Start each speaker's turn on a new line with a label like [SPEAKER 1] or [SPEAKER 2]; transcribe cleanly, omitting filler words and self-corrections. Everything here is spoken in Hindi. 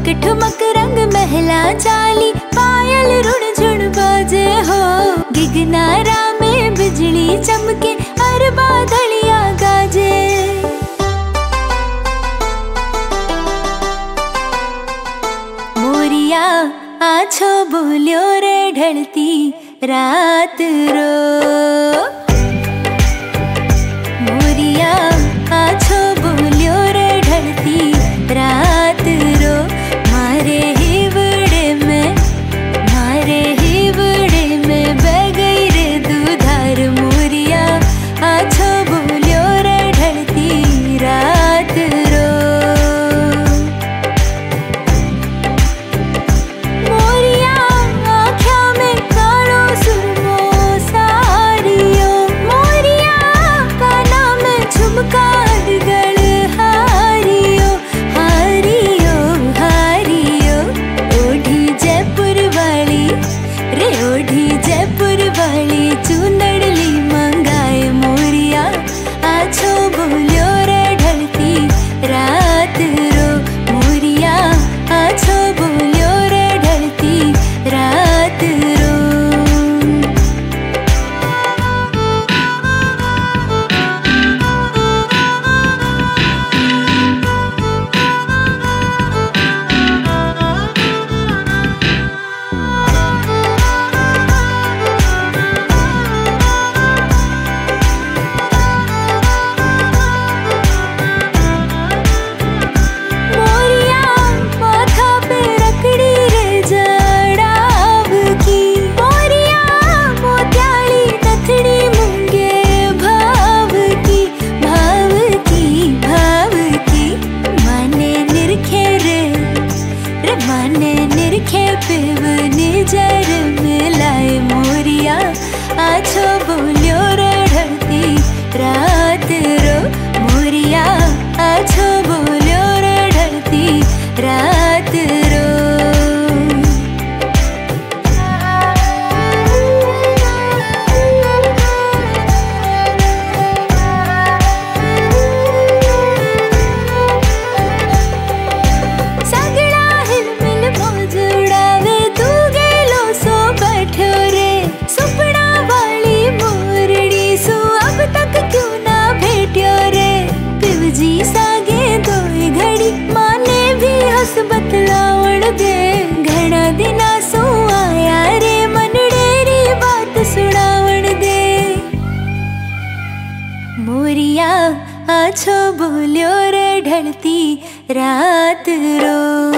[SPEAKER 1] ठुमक ठुमक रंग महला चाली, पायल रुण झुण बाजे हो। गिगनारा में बिजली चमके और बादलिया गाजे। मोरिया आछो बोलियो रे ढलती रात रो। मोरिया आछो बोलियो रे ढलती रात रो। मारे हिवड़े में बह गई रे दूधार। मोरिया आछो बोलियो रे ढलती रात रो। मोरिया आँख्या में कालो सुरमो सारियो। मोरिया काना में झुमका गल हारियो। हारियो हारियो ओढ़ी जयपुर वाली रे, ओढ़ी जयपुर वाली चुनड़ली मंगाए। मोरिया आछो बोलियो रे ढलती रात रो। मोरिया आछो बोलियो रे ढलती रात रो। माने निरखे पिवनी जर मिलाए। मोरिया आछो बोलियो रे ढलती रात रो। मोरिया आछो बोलियो रे ढलती रात रो। जी सागे दोई घड़ी माने भी हस बतलावण दे। घना दिना सो आया रे मनडेरी बात सुनावण दे। मोरिया आछो बोलियो रे ढलती रात रो।